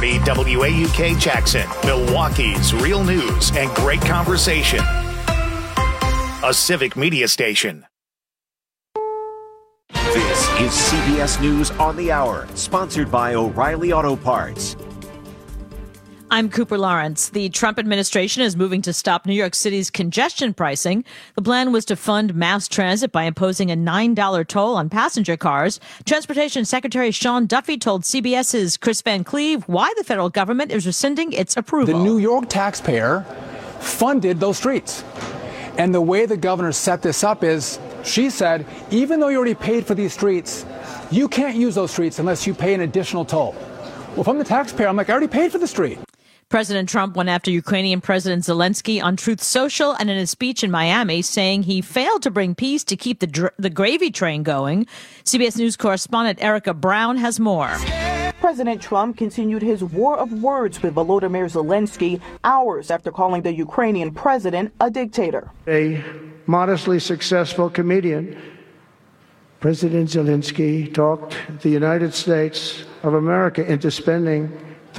640 WAUK Jackson, Milwaukee's real news and great conversation. A civic media station. This is CBS News on the Hour, sponsored by O'Reilly Auto Parts. I'm Cooper Lawrence. The Trump administration is moving to stop New York City's congestion pricing. The plan was to fund mass transit by imposing a $9 toll on passenger cars. Transportation Secretary Sean Duffy told CBS's Chris Van Cleve why the federal government is rescinding its approval. The New York taxpayer funded those streets. And the way the governor set this up is, she said, even though you already paid for these streets, you can't use those streets unless you pay an additional toll. Well, if I'm the taxpayer, I'm like, I already paid for the street. President Trump went after Ukrainian President Zelensky on Truth Social and in a speech in Miami, saying he failed to bring peace to keep the gravy train going. CBS News correspondent Erica Brown has more. President Trump continued his war of words with Volodymyr Zelensky hours after calling the Ukrainian president a dictator. A modestly successful comedian, President Zelensky talked the United States of America into spending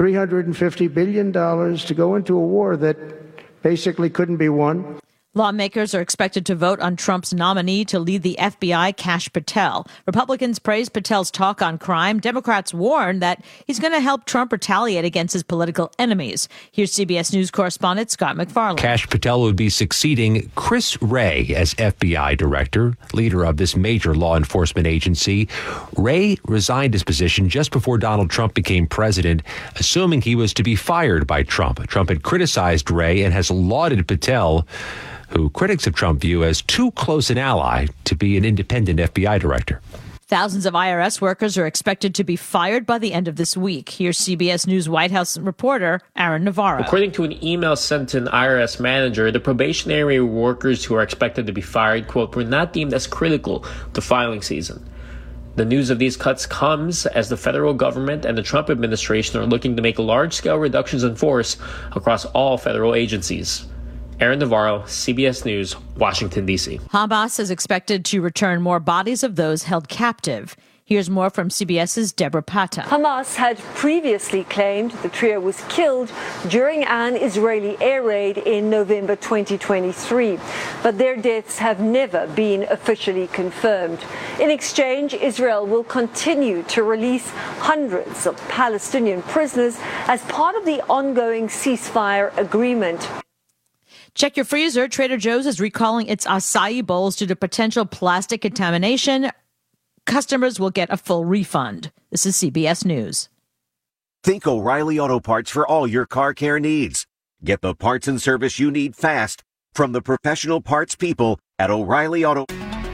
$350 billion to go into a war that basically couldn't be won. Lawmakers are expected to vote on Trump's nominee to lead the FBI, Kash Patel. Republicans praise Patel's talk on crime. Democrats warn that he's going to help Trump retaliate against his political enemies. Here's CBS News correspondent Scott MacFarlane. Kash Patel would be succeeding Chris Wray as FBI director, leader of this major law enforcement agency. Wray resigned his position just before Donald Trump became president, assuming he was to be fired by Trump. Trump had criticized Wray and has lauded Patel, who critics of Trump view as too close an ally to be an independent FBI director. Thousands of IRS workers are expected to be fired by the end of this week. Here's CBS News White House reporter Aaron Navarro. According to an email sent to an IRS manager, the probationary workers who are expected to be fired, quote, were not deemed as critical to filing season. The news of these cuts comes as the federal government and the Trump administration are looking to make large-scale reductions in force across all federal agencies. Aaron Navarro, CBS News, Washington, D.C. Hamas is expected to return more bodies of those held captive. Here's more from CBS's Deborah Patta. Hamas had previously claimed the trio was killed during an Israeli air raid in November 2023, but their deaths have never been officially confirmed. In exchange, Israel will continue to release hundreds of Palestinian prisoners as part of the ongoing ceasefire agreement. Check your freezer. Trader Joe's is recalling its acai bowls due to potential plastic contamination. Customers will get a full refund. This is CBS News. Think O'Reilly Auto Parts for all your car care needs. Get the parts and service you need fast from the professional parts people at O'Reilly Auto.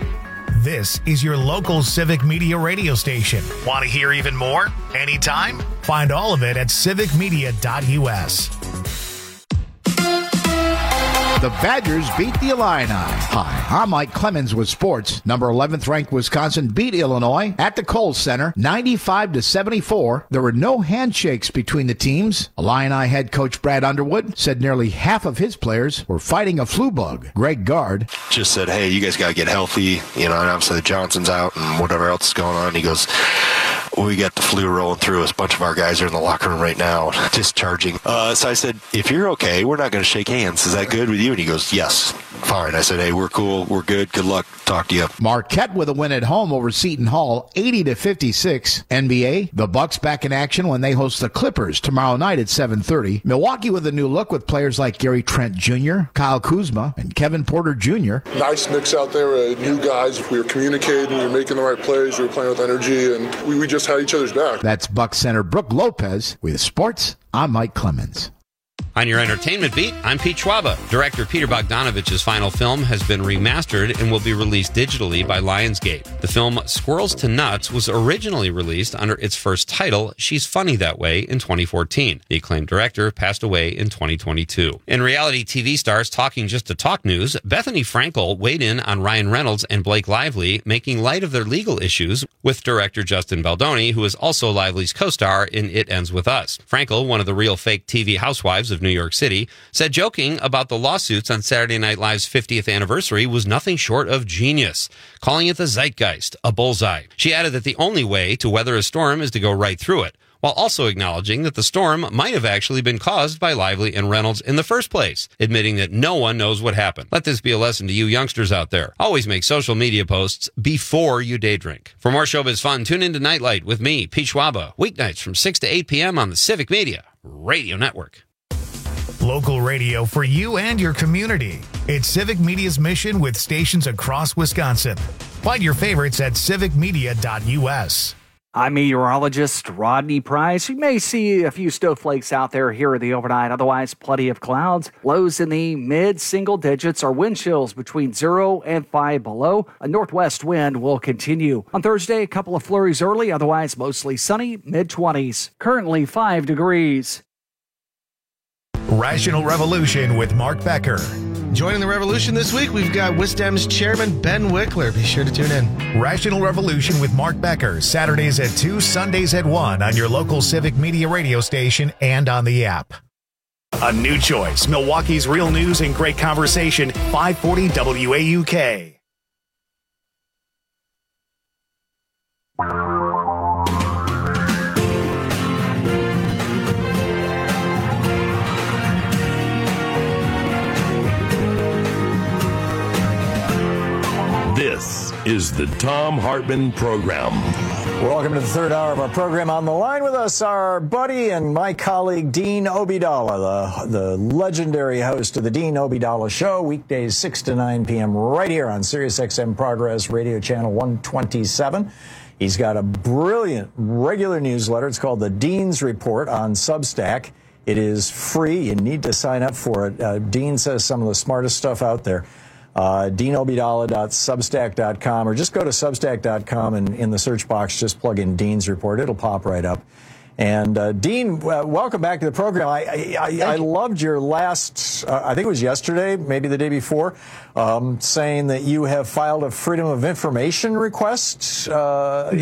This is your local civic media radio station. Want to hear even more? Anytime? Find all of it at civicmedia.us. The Badgers beat the Illini. Hi, I'm Mike Clemens with sports. Number 11th ranked Wisconsin beat Illinois at the Kohl Center 95-74. There were no handshakes between the teams. Illini head coach Brad Underwood said nearly half of his players were fighting a flu bug. Greg Gard just said, hey, you guys got to get healthy. You know, and obviously Johnson's out and whatever else is going on. He goes, we got the flu rolling through us. A bunch of our guys are in the locker room right now, discharging. So I said, if you're okay, we're not going to shake hands. Is that good with you? And he goes, yes, fine. I said, hey, we're cool. We're good. Good luck. Talk to you. Marquette with a win at home over Seton Hall, 80-56. NBA, the Bucks back in action when they host the Clippers tomorrow night at 7:30. Milwaukee with a new look with players like Gary Trent Jr., Kyle Kuzma, and Kevin Porter Jr. Nice mix out there. New guys. We were communicating. We were making the right plays. We were playing with energy, and we just had each other's back. That's Bucks center Brooke Lopez with sports. I'm Mike Clemens. On your entertainment beat, I'm Pete Schwaba. Director Peter Bogdanovich's final film has been remastered and will be released digitally by Lionsgate. The film Squirrels to Nuts was originally released under its first title, She's Funny That Way, in 2014. The acclaimed director passed away in 2022. In reality TV stars talking just to talk news, Bethany Frankel weighed in on Ryan Reynolds and Blake Lively, making light of their legal issues with director Justin Baldoni, who is also Lively's co-star in It Ends With Us. Frankel, one of the real fake TV housewives of New York City, said joking about the lawsuits on Saturday Night Live's 50th anniversary was nothing short of genius, calling it the zeitgeist, a bullseye. She added that the only way to weather a storm is to go right through it. while also acknowledging that the storm might have actually been caused by Lively and Reynolds in the first place, admitting that no one knows what happened. Let this be a lesson to you youngsters out there. Always make social media posts before you day drink. For more showbiz fun, tune into Nightlight with me, Pete Schwaba, weeknights from 6 to 8 p.m. on the Civic Media Radio Network. Local radio for you and your community. It's Civic Media's mission with stations across Wisconsin. Find your favorites at civicmedia.us. I'm meteorologist Rodney Price. You may see a few snowflakes out there here in the overnight. Otherwise, plenty of clouds. Lows in the mid-single digits or wind chills between 0 and 5 below. A northwest wind will continue. On Thursday, a couple of flurries early. Otherwise, mostly sunny, mid-20s. Currently 5 degrees. Rational Revolution with Mark Becker. Joining the revolution this week, we've got WISDEM's chairman, Ben Wickler. Be sure to tune in. Rational Revolution with Mark Becker, Saturdays at 2, Sundays at 1 on your local Civic Media radio station and on the app. A new choice, Milwaukee's real news and great conversation, 540 WAUK. This is the Thom Hartmann Program. Welcome to the third hour of our program. On the line with us, our buddy and my colleague, Dean Obeidallah, the legendary host of the Dean Obeidallah Show, weekdays 6 to 9 p.m. right here on SiriusXM Progress Radio Channel 127. He's got a brilliant regular newsletter. It's called the Dean's Report on Substack. It is free. You need to sign up for it. Dean says some of the smartest stuff out there. DeanObeidallah.substack.com, or just go to substack.com and in the search box, just plug in Dean's Report. It'll pop right up. And Dean, welcome back to the program. I loved your last, I think it was yesterday, maybe the day before, saying that you have filed a Freedom of Information request. Tell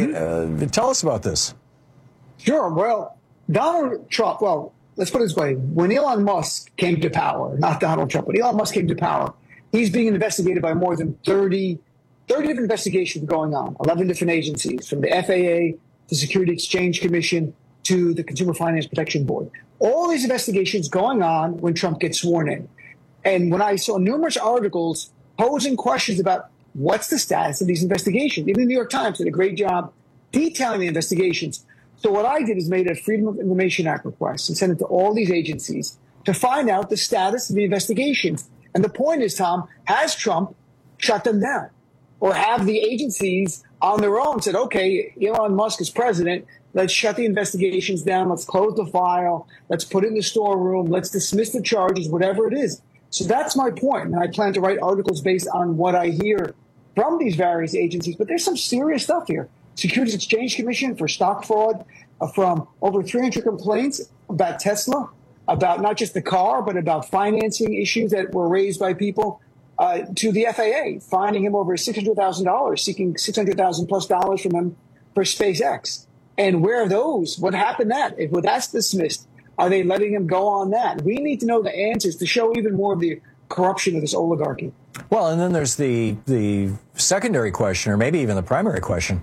us about this. Sure. Well, Donald Trump, let's put it this way. When Elon Musk came to power, not Donald Trump, when Elon Musk came to power, he's being investigated by more than 30 different investigations going on, 11 different agencies, from the FAA, the Security Exchange Commission, to the Consumer Finance Protection Board. All these investigations going on when Trump gets sworn in. And when I saw numerous articles posing questions about what's the status of these investigations, even the New York Times did a great job detailing the investigations. So what I did is made a Freedom of Information Act request and sent it to all these agencies to find out the status of the investigations. And the point is, Tom, has Trump shut them down? Or have the agencies on their own said, okay, Elon Musk is president, let's shut the investigations down, let's close the file, let's put it in the storeroom, let's dismiss the charges, whatever it is. So that's my point. And I plan to write articles based on what I hear from these various agencies. But there's some serious stuff here. Securities Exchange Commission for stock fraud, from over 300 complaints about Tesla, about not just the car, but about financing issues that were raised by people, to the FAA, finding him over $600,000, seeking $600,000 plus from him for SpaceX. And where are those? What happened that? If that's dismissed, are they letting him go on that? We need to know the answers to show even more of the corruption of this oligarchy. Well, and then there's the secondary question, or maybe even the primary question.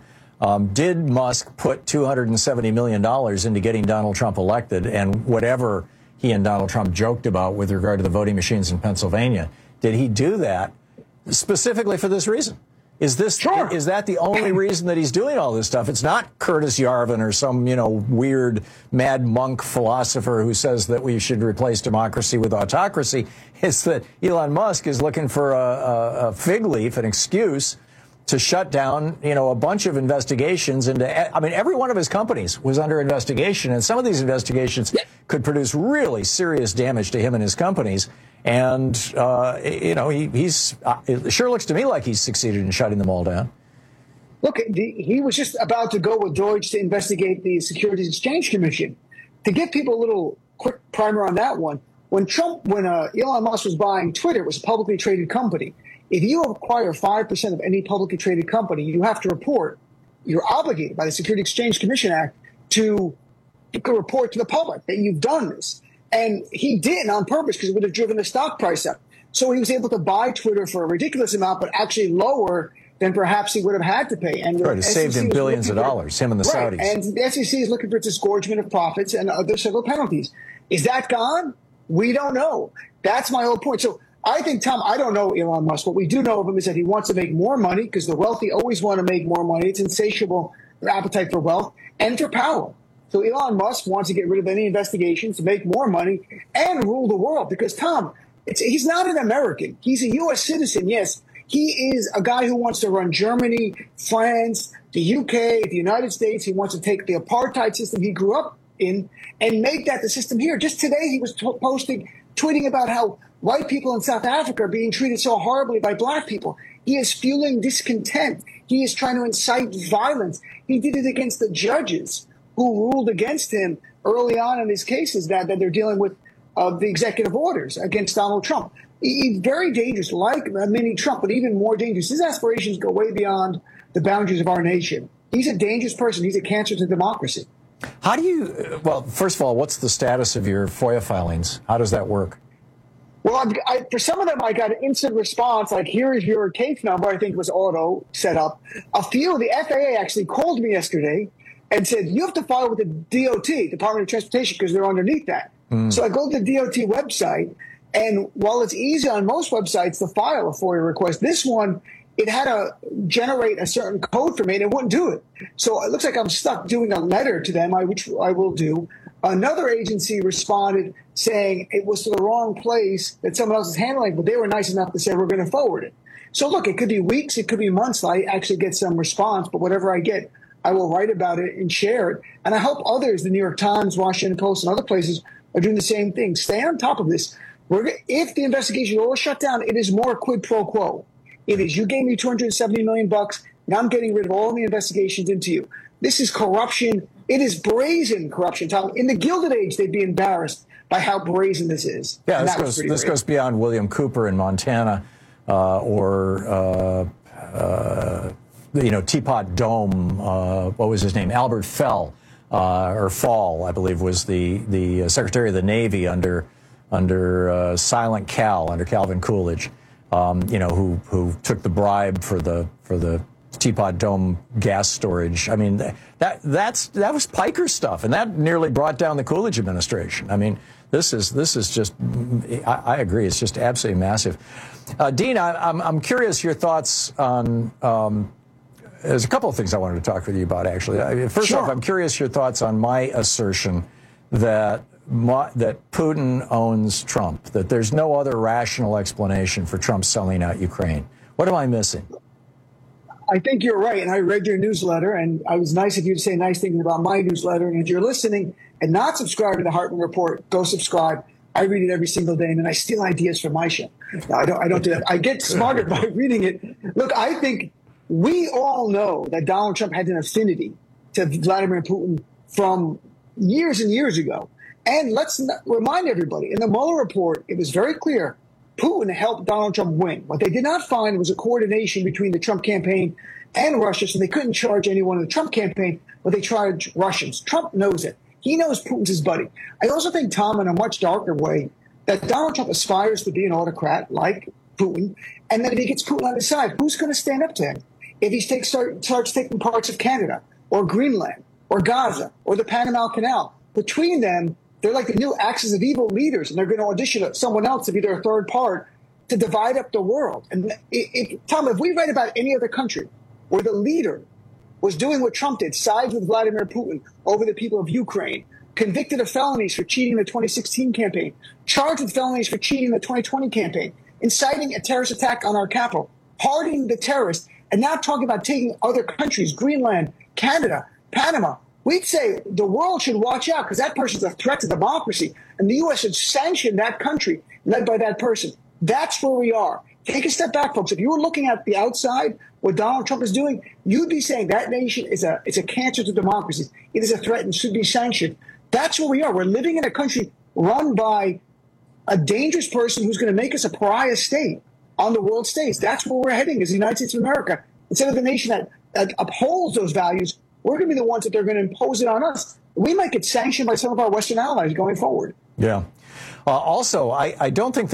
Did Musk put $270 million into getting Donald Trump elected, and whatever he and Donald Trump joked about with regard to the voting machines in Pennsylvania, did he do that specifically for this reason? Is that the only reason that he's doing all this stuff? It's not Curtis Yarvin or some, weird mad monk philosopher who says that we should replace democracy with autocracy. It's that Elon Musk is looking for a fig leaf, an excuse to shut down, a bunch of investigations into, every one of his companies was under investigation, and some of these investigations could produce really serious damage to him and his companies. And, it sure looks to me like he's succeeded in shutting them all down. Look, he was just about to go with Deutsche to investigate the Securities Exchange Commission. To give people a little quick primer on that one, when Elon Musk was buying Twitter, it was a publicly traded company. If you acquire 5% of any publicly traded company, you have to report, you're obligated by the Security Exchange Commission Act to report to the public that you've done this. And he didn't on purpose because it would have driven the stock price up. So he was able to buy Twitter for a ridiculous amount, but actually lower than perhaps he would have had to pay. And it saved him billions of dollars, him and the Saudis. And the SEC is looking for disgorgement of profits and other civil penalties. Is that gone? We don't know. That's my whole point. So I think, Tom, I don't know Elon Musk. What we do know of him is that he wants to make more money, because the wealthy always want to make more money. It's insatiable, their appetite for wealth and for power. So Elon Musk wants to get rid of any investigations to make more money and rule the world. Because, Tom, he's not an American. He's a U.S. citizen, yes. He is a guy who wants to run Germany, France, the UK, the United States. He wants to take the apartheid system he grew up in and make that the system here. Just today he was tweeting about how white people in South Africa are being treated so horribly by black people. He is fueling discontent. He is trying to incite violence. He did it against the judges who ruled against him early on in his cases that they're dealing with the executive orders against Donald Trump. He's very dangerous, like mini Trump, but even more dangerous. His aspirations go way beyond the boundaries of our nation. He's a dangerous person. He's a cancer to democracy. How do you, well, first of all, what's the status of your FOIA filings? How does that work? Well, for some of them, I got an instant response, like, here is your case number. I think it was auto set up. A few, the FAA actually called me yesterday and said, you have to file with the DOT, Department of Transportation, because they're underneath that. So I go to the DOT website, and while it's easy on most websites to file a FOIA request, this one, it had to generate a certain code for me, and it wouldn't do it. So it looks like I'm stuck doing a letter to them, which I will do. Another agency responded saying it was to the wrong place, that someone else is handling, but they were nice enough to say we're going to forward it. So look, it could be weeks, it could be months. I actually get some response, but whatever I get, I will write about it and share it. And I hope others, the New York Times, Washington Post, and other places, are doing the same thing. Stay on top of this. If the investigation is all shut down, it is more quid pro quo. It is, you gave me $270 million. Now I'm getting rid of all the investigations into you. This is corruption. It is brazen corruption, Tom. In the Gilded Age, they'd be embarrassed by how brazen this is. Yeah, this goes beyond William Cooper in Montana or Teapot Dome. What was his name? Albert Fell, or Fall, I believe, was the Secretary of the Navy under Silent Cal, under Calvin Coolidge. Who took the bribe for the Teapot Dome gas storage. I mean, that was Piker stuff, and that nearly brought down the Coolidge administration. I mean, this is just, I agree, it's just absolutely massive. Dean, I'm curious your thoughts on. There's a couple of things I wanted to talk with you about, actually. First off, I'm curious your thoughts on my assertion that Putin owns Trump, that there's no other rational explanation for Trump selling out Ukraine. What am I missing? I think you're right, and I read your newsletter, and I was nice of you to say nice things about my newsletter. And if you're listening and not subscribed to the Hartman Report, go subscribe. I read it every single day, and then I steal ideas from my show. No, I don't do that. I get smarter by reading it. Look, I think we all know that Donald Trump had an affinity to Vladimir Putin from years and years ago. And let's remind everybody, in the Mueller report, it was very clear Putin helped Donald Trump win. What they did not find was a coordination between the Trump campaign and Russia, so they couldn't charge anyone in the Trump campaign, but they charged Russians. Trump knows it. He knows Putin's his buddy. I also think, Tom, in a much darker way, that Donald Trump aspires to be an autocrat like Putin, and that if he gets Putin on his side, who's going to stand up to him? If he starts taking parts of Canada or Greenland or Gaza or the Panama Canal, between them, they're like the new axis of evil leaders, and they're going to audition someone else to be their third part to divide up the world. And Tom, if we write about any other country where the leader was doing what Trump did, sides with Vladimir Putin over the people of Ukraine, convicted of felonies for cheating in the 2016 campaign, charged with felonies for cheating in the 2020 campaign, inciting a terrorist attack on our capital, pardoning the terrorists, and now talking about taking other countries, Greenland, Canada, Panama, we'd say the world should watch out because that person's a threat to democracy, and the U.S. should sanction that country led by that person. That's where we are. Take a step back, folks. If you were looking at the outside, what Donald Trump is doing, you'd be saying that nation is a cancer to democracy. It is a threat and should be sanctioned. That's where we are. We're living in a country run by a dangerous person who's going to make us a pariah state on the world stage. That's where we're heading as the United States of America. Instead of the nation that upholds those values, we're going to be the ones that they're going to impose it on us. We might get sanctioned by some of our Western allies going forward. Yeah. Also, I don't think there's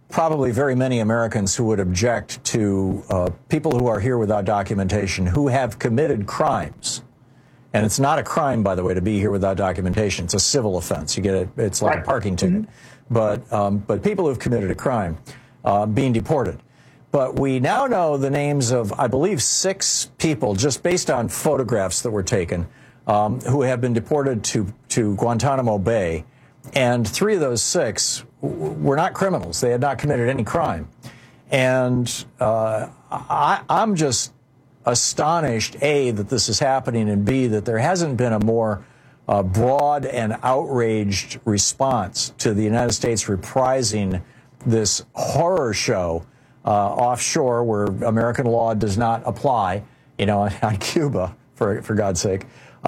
probably very many Americans who would object to people who are here without documentation who have committed crimes. And it's not a crime, by the way, to be here without documentation. It's a civil offense. You get it. It's like a parking ticket. But people who have committed a crime being deported. But we now know the names of, I believe, 6 people, just based on photographs that were taken, who have been deported to Guantanamo Bay. And 3 of those 6 were not criminals. They had not committed any crime. And I'm just astonished, A, that this is happening, and B, that there hasn't been a more broad and outraged response to the United States reprising this horror show offshore where American law does not apply, on Cuba, for God's sake.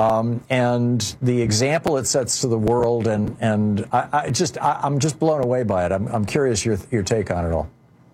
And the example it sets to the world, and I'm just blown away by it. I'm curious your take on it all.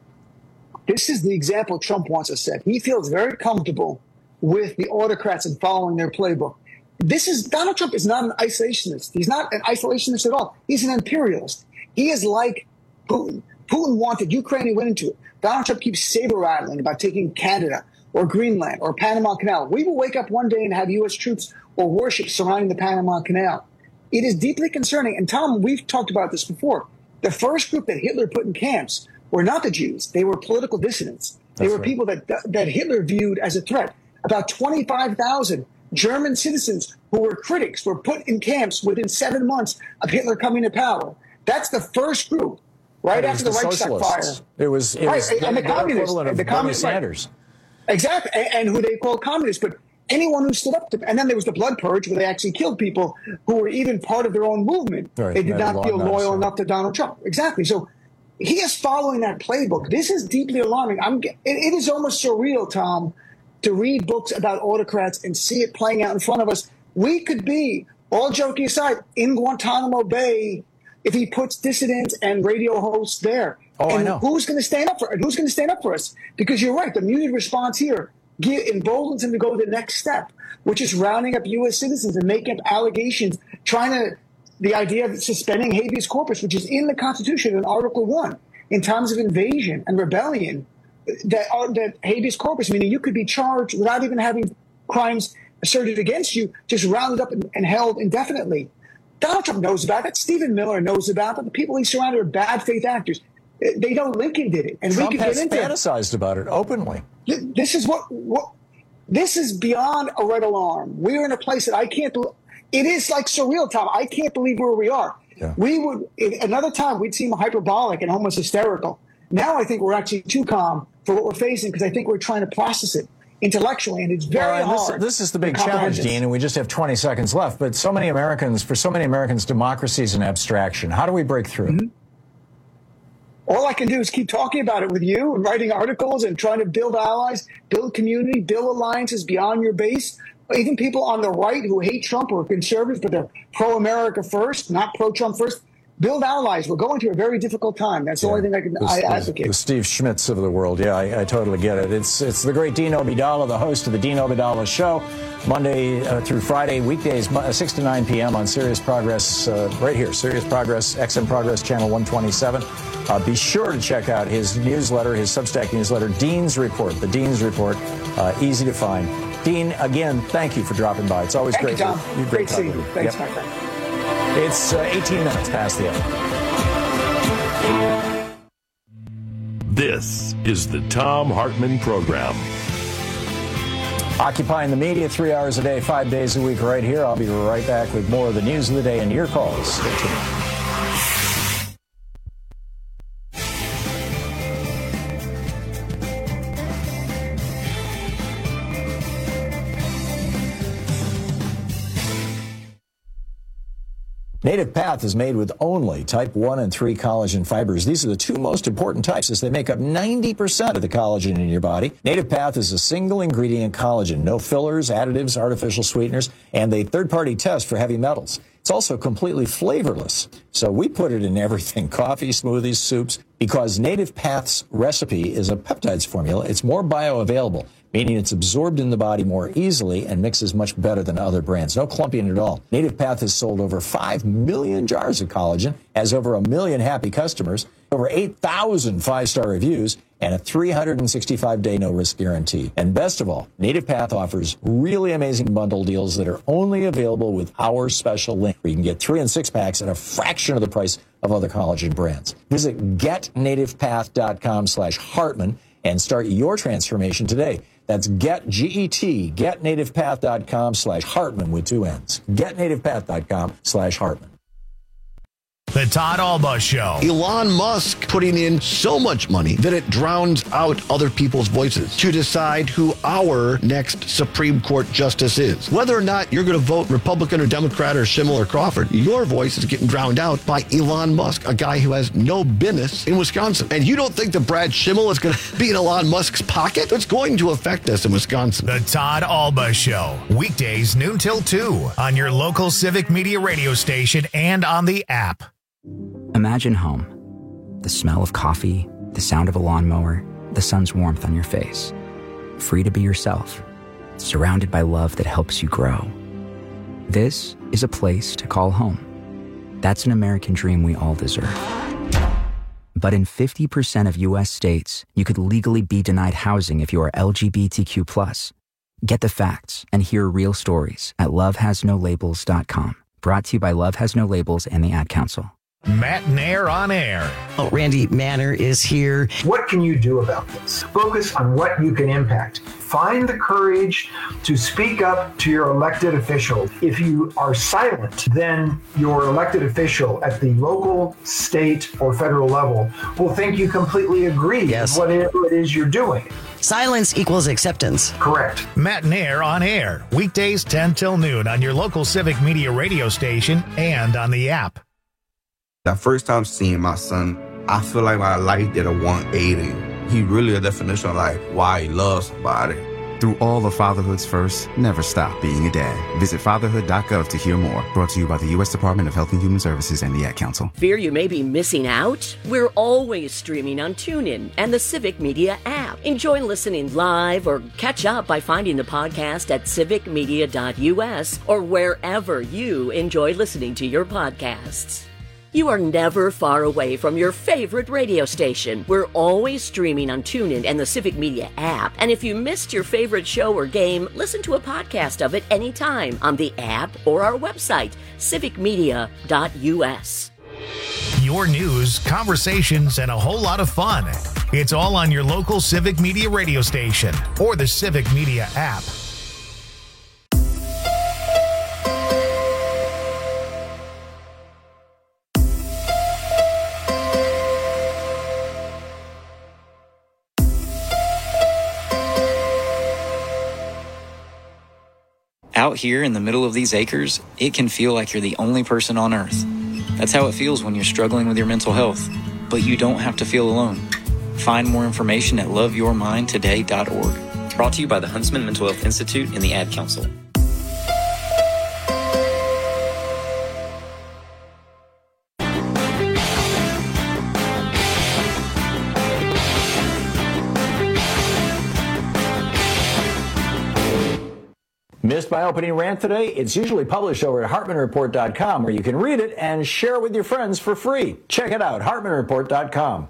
This is the example Trump wants to set. He feels very comfortable with the autocrats and following their playbook. Donald Trump is not an isolationist. He's not an isolationist at all. He's an imperialist. He is like Putin. Putin wanted Ukraine, he went into it. Donald Trump keeps saber rattling about taking Canada or Greenland or Panama Canal. We will wake up one day and have U.S. troops or warships surrounding the Panama Canal. It is deeply concerning. And Tom, we've talked about this before. The first group that Hitler put in camps were not the Jews. They were political dissidents. They were people that Hitler viewed as a threat. About 25,000 German citizens who were critics were put in camps within 7 months of Hitler coming to power. That's the first group, right after the Reichstag fire. It was and the communists, the Bernie Sanders. Exactly, and who they called communists. But anyone who stood up to, and then there was the blood purge where they actually killed people who were even part of their own movement. Right, they did not feel loyal enough to Donald Trump. Exactly. So he is following that playbook. This is deeply alarming. It is almost surreal, Tom, to read books about autocrats and see it playing out in front of us. We could be, all joking aside, in Guantanamo Bay if he puts dissidents and radio hosts there. I know. Who's going to stand up for it? Who's going to stand up for us? Because you're right, the muted response here emboldens him to go to the next step, which is rounding up U.S. citizens and making up allegations, the idea of suspending habeas corpus, which is in the Constitution in Article 1, in times of invasion and rebellion, that habeas corpus, meaning you could be charged without even having crimes asserted against you, just rounded up and held indefinitely. Donald Trump knows about it. Stephen Miller knows about it. The people he surrounded are bad faith actors. They know Lincoln did it. And Trump we could has get into fantasized about it openly. This is this is beyond a red alarm. We are in a place that I can't believe. It is like surreal, Tom. I can't believe where we are. Yeah. We would, another time, we'd seem hyperbolic and almost hysterical. Now I think we're actually too calm for what we're facing because I think we're trying to process it intellectually, and it's very hard. This is the big challenge, Dean, and we just have 20 seconds left. But for so many Americans, democracy is an abstraction. How do we break through? Mm-hmm. All I can do is keep talking about it with you and writing articles and trying to build allies, build community, build alliances beyond your base. Even people on the right who hate Trump or are conservative, but they're pro-America first, not pro-Trump first. Build allies. We're going through a very difficult time. That's the only thing I advocate. The Steve Schmitz of the world. Yeah, I totally get it. It's the great Dean Obeidallah, the host of the Dean Obeidallah Show, Monday through Friday, weekdays 6 to 9 p.m. on Sirius Progress, right here, Sirius Progress, XM Progress, channel 127. Be sure to check out his newsletter, his Substack newsletter, Dean's Report, the Dean's Report, easy to find. Dean, again, thank you for dropping by. It's always great. Thank you, Tom. Great seeing you. Thanks, my friend. It's 18 minutes past the hour. This is the Thom Hartmann Program. Occupying the media 3 hours a day, 5 days a week right here. I'll be right back with more of the news of the day and your calls. Stay tuned. Native Path is made with only type 1 and 3 collagen fibers. These are the two most important types as they make up 90% of the collagen in your body. Native Path is a single ingredient collagen, no fillers, additives, artificial sweeteners, and a third-party test for heavy metals. It's also completely flavorless. So we put it in everything, coffee, smoothies, soups, because Native Path's recipe is a peptides formula. It's more bioavailable, meaning it's absorbed in the body more easily and mixes much better than other brands. No clumping at all. Native Path has sold over 5 million jars of collagen, has over 1 million happy customers, over 8,000 5-star reviews, and a 365-day no-risk guarantee. And best of all, Native Path offers really amazing bundle deals that are only available with our special link, where you can get 3 and 6 packs at a fraction of the price of other collagen brands. Visit getnativepath.com/Hartman and start your transformation today. That's getnativepath.com/Hartman with 2 N's. Getnativepath.com/Hartman. The Todd Alba Show. Elon Musk putting in so much money that it drowns out other people's voices to decide who our next Supreme Court justice is. Whether or not you're going to vote Republican or Democrat or Schimmel or Crawford, your voice is getting drowned out by Elon Musk, a guy who has no business in Wisconsin. And you don't think that Brad Schimmel is going to be in Elon Musk's pocket? It's going to affect us in Wisconsin. The Todd Alba Show. Weekdays noon till 2 on your local Civic Media radio station and on the app. Imagine home. The smell of coffee, the sound of a lawnmower, the sun's warmth on your face. Free to be yourself, surrounded by love that helps you grow. This is a place to call home. That's an American dream we all deserve. But in 50% of U.S. states, you could legally be denied housing if you are LGBTQ+. Get the facts and hear real stories at lovehasnolabels.com. Brought to you by Love Has No Labels and the Ad Council. Matt Nair on air. Oh, Randy Manner is here. What can you do about this? Focus on what you can impact. Find the courage to speak up to your elected official. If you are silent, then your elected official at the local, state, or federal level will think you completely agree with whatever it is you're doing. Silence equals acceptance. Correct. Matt Nair on air. Weekdays 10 till noon on your local Civic Media radio station and on the app. That first time seeing my son, I feel like my life did a 180. He really a definition of like why he loves somebody. Through all of fatherhood's first, never stop being a dad. Visit fatherhood.gov to hear more. Brought to you by the U.S. Department of Health and Human Services and the Ad Council. Fear you may be missing out? We're always streaming on TuneIn and the Civic Media app. Enjoy listening live or catch up by finding the podcast at civicmedia.us or wherever you enjoy listening to your podcasts. You are never far away from your favorite radio station. We're always streaming on TuneIn and the Civic Media app. And if you missed your favorite show or game, listen to a podcast of it anytime on the app or our website, civicmedia.us. Your news, conversations, and a whole lot of fun. It's all on your local Civic Media radio station or the Civic Media app. Out here in the middle of these acres, it can feel like you're the only person on earth. That's how it feels when you're struggling with your mental health. But you don't have to feel alone. Find more information at loveyourmindtoday.org. Brought to you by the Huntsman Mental Health Institute and the Ad Council. Missed my opening rant today? It's usually published over at HartmanReport.com, where you can read it and share it with your friends for free. Check it out, HartmanReport.com.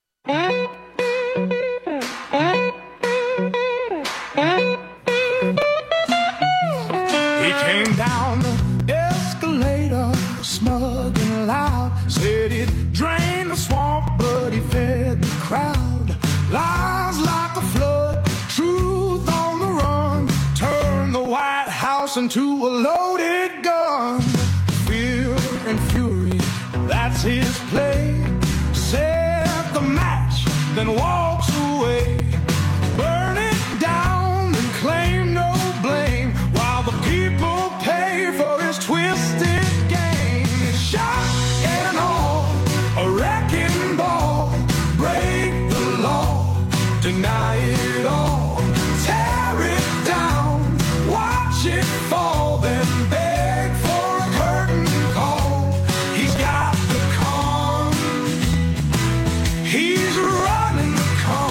He came down the escalator, smug and loud, said it drained the swamp, but he fed the crowd. Lies like a flood, truth on the run, turn the White House into a loaded gun. Fear and fury, that's his play. Set the match, then walks away. Burn it down and claim no blame, while the people pay for his twisted game. Shock and awe, a wrecking ball, break the law, deny it all, tear it down, watch it fall, then beg for a curtain call. He's got the con, he's running the con.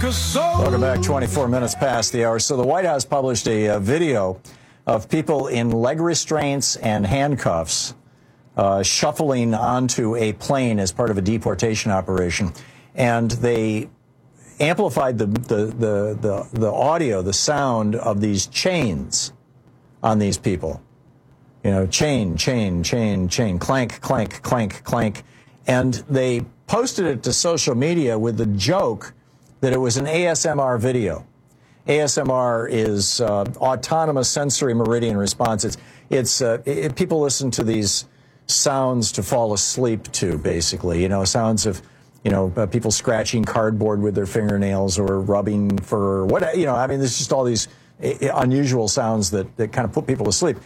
a soul. Welcome back, 24 minutes past the hour. So the White House published a video of people in leg restraints and handcuffs shuffling onto a plane as part of a deportation operation. And they amplified the audio, the sound of these chains on these people. You know, chain, clank, clank, clank, clank. And they posted it to social media with the joke that it was an ASMR video. ASMR is autonomous sensory meridian response. People listen to these sounds to fall asleep to, basically. You know, sounds of, people scratching cardboard with their fingernails or rubbing fur. There's just all these unusual sounds that kind of put people to sleep.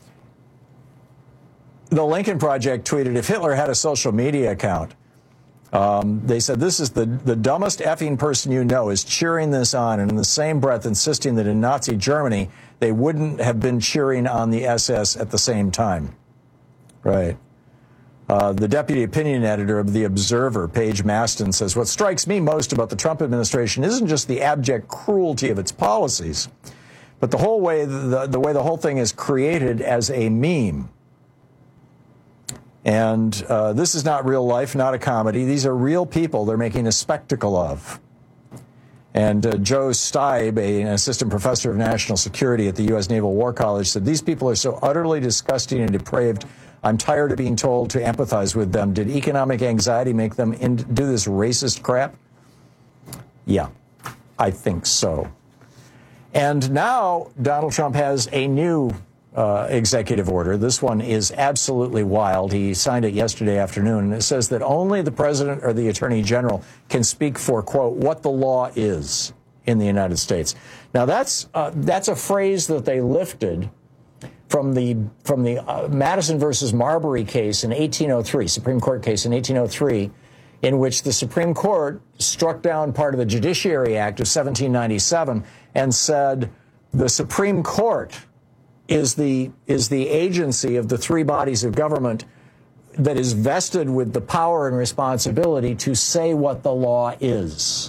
The Lincoln Project tweeted, if Hitler had a social media account, they said, this is the dumbest effing person you know is cheering this on, and in the same breath insisting that in Nazi Germany, they wouldn't have been cheering on the SS at the same time. Right. The deputy opinion editor of The Observer, Paige Maston, says, what strikes me most about the Trump administration isn't just the abject cruelty of its policies, but the whole way the way the whole thing is created as a meme. And this is not real life, not a comedy. These are real people they're making a spectacle of. And Joe Steib, an assistant professor of national security at the U.S. Naval War College, said, these people are so utterly disgusting and depraved, I'm tired of being told to empathize with them. Did economic anxiety make them do this racist crap? Yeah, I think so. And now Donald Trump has a new executive order. This one is absolutely wild. He signed it yesterday afternoon, and it says that only the president or the attorney general can speak for, quote, what the law is in the United States. Now, that's a phrase that they lifted from the Madison versus Marbury case in 1803, Supreme Court case in 1803, in which the Supreme Court struck down part of the Judiciary Act of 1797 and said the Supreme Court is the agency of the three bodies of government that is vested with the power and responsibility to say what the law is.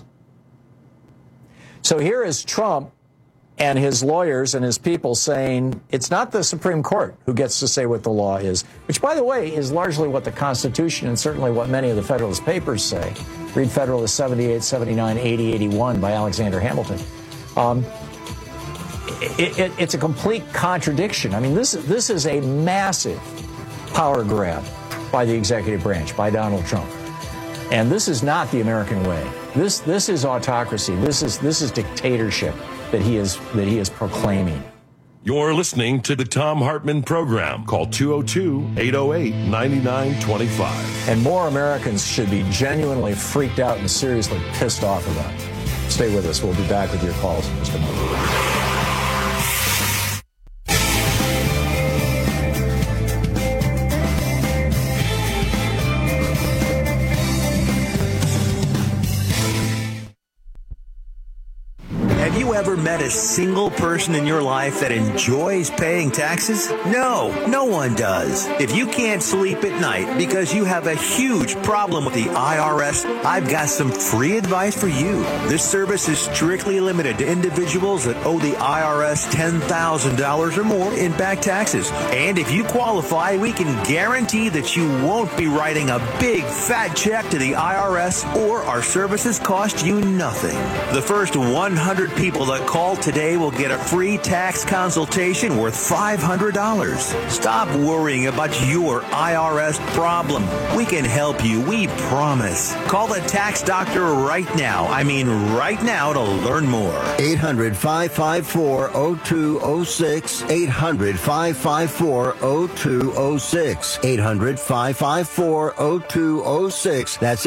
So here is Trump and his lawyers and his people saying it's not the Supreme Court who gets to say what the law is, which, by the way, is largely what the Constitution and certainly what many of the Federalist Papers say. Read Federalist 78, 79, 80, 81 by Alexander Hamilton. It's a complete contradiction. I mean, this is a massive power grab by the executive branch, by Donald Trump. And this is not the American way. This is autocracy. This is dictatorship that he is proclaiming. You're listening to the Thom Hartmann Program. Call 202-808-9925. And more Americans should be genuinely freaked out and seriously pissed off about it. Stay with us. We'll be back with your calls in just a moment. Ever met a single person in your life that enjoys paying taxes? No one does. If you can't sleep at night because you have a huge problem with the IRS, I've got some free advice for you. This service is strictly limited to individuals that owe the IRS $10,000 or more in back taxes. And if you qualify, we can guarantee that you won't be writing a big fat check to the IRS, or our services cost you nothing. The first 100 people that call today will get a free tax consultation worth $500. Stop worrying about your IRS problem. We can help you, we promise. Call the tax doctor right now. I mean right now, to learn more. 800-554-0206. 800-554-0206. 800-554-0206. That's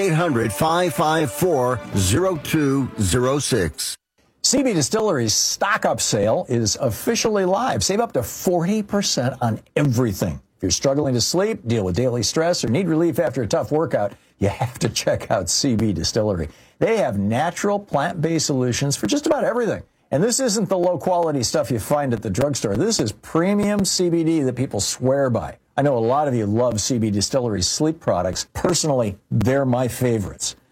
800-554-0206. CB Distillery's stock-up sale is officially live. Save up to 40% on everything. If you're struggling to sleep, deal with daily stress, or need relief after a tough workout, you have to check out CB Distillery. They have natural, plant-based solutions for just about everything. And this isn't the low-quality stuff you find at the drugstore. This is premium CBD that people swear by. I know a lot of you love CB Distillery's sleep products. Personally, they're my favorites.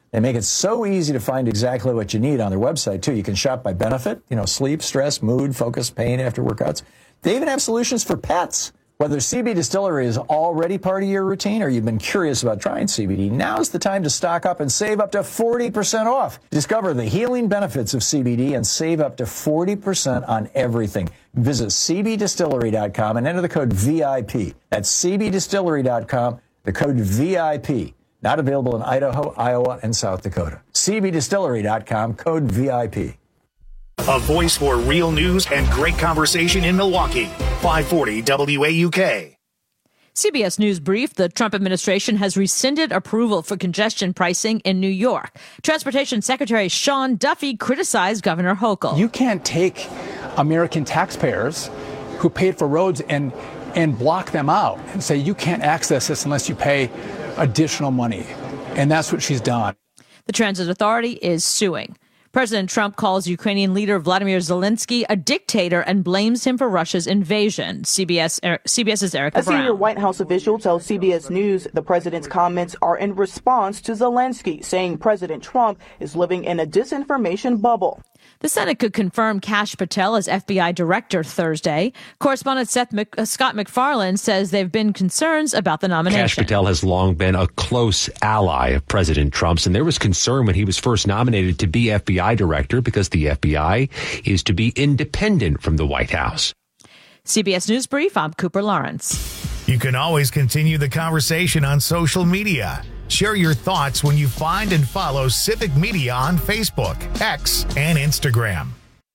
They make it so easy to find exactly what you need on their website, too. You can shop by benefit, sleep, stress, mood, focus, pain after workouts. They even have solutions for pets. Whether CB Distillery is already part of your routine or you've been curious about trying CBD, now's the time to stock up and save up to 40% off. Discover the healing benefits of CBD and save up to 40% on everything. Visit cbdistillery.com and enter the code VIP. That's cbdistillery.com, the code VIP. Not available in Idaho, Iowa, and South Dakota. cbdistillery.com, code VIP. A voice for real news and great conversation in Milwaukee. 540 WAUK. CBS News brief, the Trump administration has rescinded approval for congestion pricing in New York. Transportation Secretary Sean Duffy criticized Governor Hochul. You can't take American taxpayers who paid for roads and block them out and say you can't access this unless you pay additional money. And that's what she's done. The Transit Authority is suing. President Trump calls Ukrainian leader Vladimir Zelensky a dictator and blames him for Russia's invasion. CBS's Erica Brown. A senior White House official tells CBS News the president's comments are in response to Zelensky, saying President Trump is living in a disinformation bubble. The Senate could confirm Kash Patel as FBI director Thursday. Correspondent Scott McFarland says there have been concerns about the nomination. Kash Patel has long been a close ally of President Trump's, and there was concern when he was first nominated to be FBI director because the FBI is to be independent from the White House. CBS News Brief, I'm Cooper Lawrence. You can always continue the conversation on social media. Share your thoughts when you find and follow Civic Media on Facebook, X, and Instagram.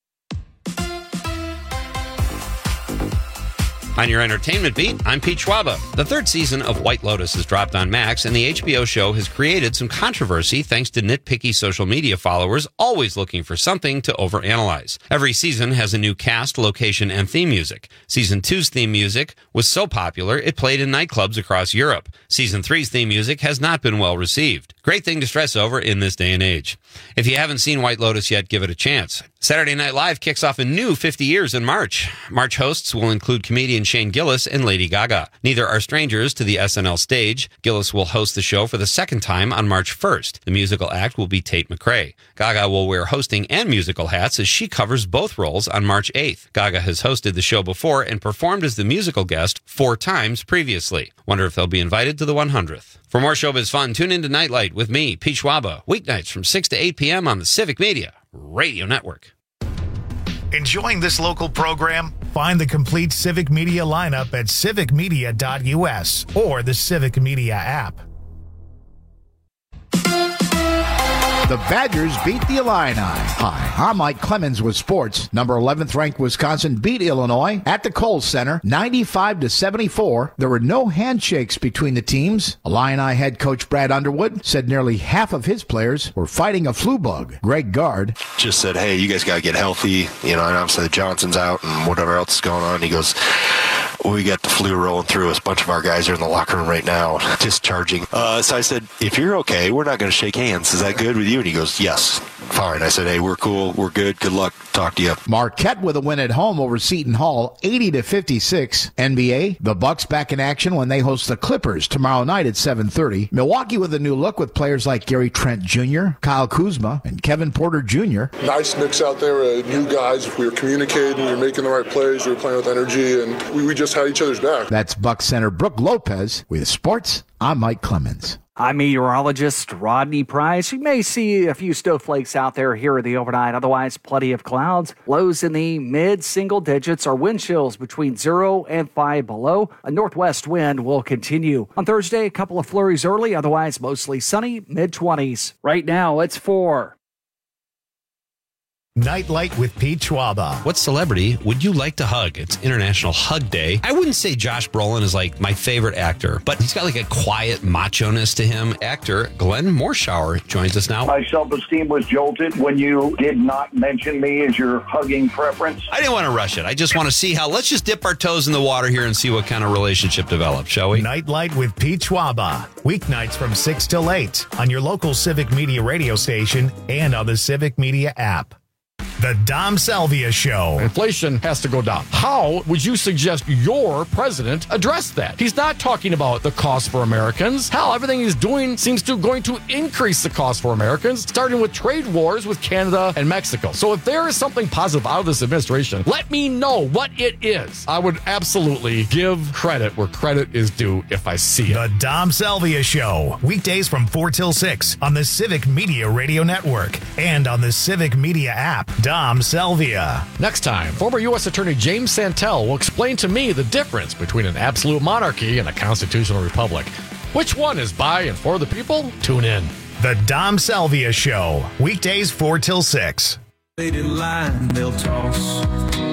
On your entertainment beat, I'm Pete Schwaba. The third season of White Lotus has dropped on Max, and the HBO show has created some controversy thanks to nitpicky social media followers always looking for something to overanalyze. Every season has a new cast, location, and theme music. Season 2's theme music was so popular, it played in nightclubs across Europe. Season 3's theme music has not been well received. Great thing to stress over in this day and age. If you haven't seen White Lotus yet, give it a chance. Saturday Night Live kicks off a new 50 years in March. March hosts will include comedian Shane Gillis and Lady Gaga. Neither are strangers to the SNL stage. Gillis will host the show for the second time on March 1st. The musical act will be Tate McRae. Gaga will wear hosting and musical hats as she covers both roles on March 8th. Gaga has hosted the show before and performed as the musical guest 4 times previously. Wonder if they'll be invited to the 100th. For more showbiz fun, tune into Nightlight with me, Pete Schwaba, weeknights from 6 to 8 p.m. on the Civic Media Radio Network. Enjoying this local program? Find the complete Civic Media lineup at civicmedia.us or the Civic Media app. The Badgers beat the Illini. Hi, I'm Mike Clemens with sports. Number 11th ranked Wisconsin beat Illinois at the Kohl Center 95-74. There were no handshakes between the teams. Illini head coach Brad Underwood said nearly half of his players were fighting a flu bug. Greg Gard just said, hey, you guys got to get healthy. And obviously Johnson's out and whatever else is going on. He goes, we got the flu rolling through us. A bunch of our guys are in the locker room right now, discharging. So I said, if you're okay, we're not going to shake hands. Is that good with you? And he goes, yes, fine. I said, hey, we're cool. We're good. Good luck. Talk to you. Marquette with a win at home over Seton Hall, 80-56. NBA, the Bucks back in action when they host the Clippers tomorrow night at 7:30. Milwaukee with a new look with players like Gary Trent Jr., Kyle Kuzma, and Kevin Porter Jr. Nice mix out there. New guys. We were communicating. We were making the right plays. We were playing with energy, and we just had each other's back. That's Bucks center Brooke Lopez with sports. I'm Mike Clemens. I'm meteorologist Rodney Price. You may see a few snowflakes out there here in the overnight. Otherwise, plenty of clouds. Lows in the mid-single digits or wind chills between 0 and 5 below. A northwest wind will continue. On Thursday, a couple of flurries early. Otherwise, mostly sunny, mid-20s. Right now, it's 4. Nightlight with Pete Schwaba. What celebrity would you like to hug? It's International Hug Day. I wouldn't say Josh Brolin is like my favorite actor, but he's got like a quiet macho-ness to him. Actor Glenn Morshower joins us now. My self-esteem was jolted when you did not mention me as your hugging preference. I didn't want to rush it. I just want to see how, let's just dip our toes in the water here and see what kind of relationship develops, shall we? Nightlight with Pete Schwaba. Weeknights from 6 till 8 on your local Civic Media radio station and on the Civic Media app. The Dom Salvia Show. Inflation has to go down. How would you suggest your president address that? He's not talking about the cost for Americans. Hell, everything he's doing seems to going to increase the cost for Americans, starting with trade wars with Canada and Mexico. So if there is something positive out of this administration, let me know what it is. I would absolutely give credit where credit is due if I see it. The Dom Salvia Show. Weekdays from 4 till 6 on the Civic Media Radio Network and on the Civic Media app. Dom Salvia. Next time, former U.S. Attorney James Santel will explain to me the difference between an absolute monarchy and a constitutional republic. Which one is by and for the people? Tune in. The Dom Salvia Show. Weekdays 4 till 6. Line they'll toss.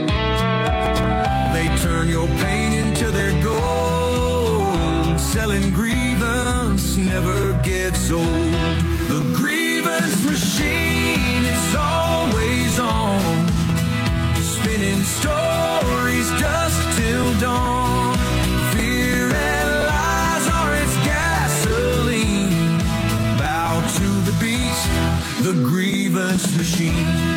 They turn your pain into their gold. Selling grievance never gets old. The grievance machine, it's always on. Spinning stories dusk till dawn. Fear and lies are its gasoline. Bow to the beast, the grievance machine.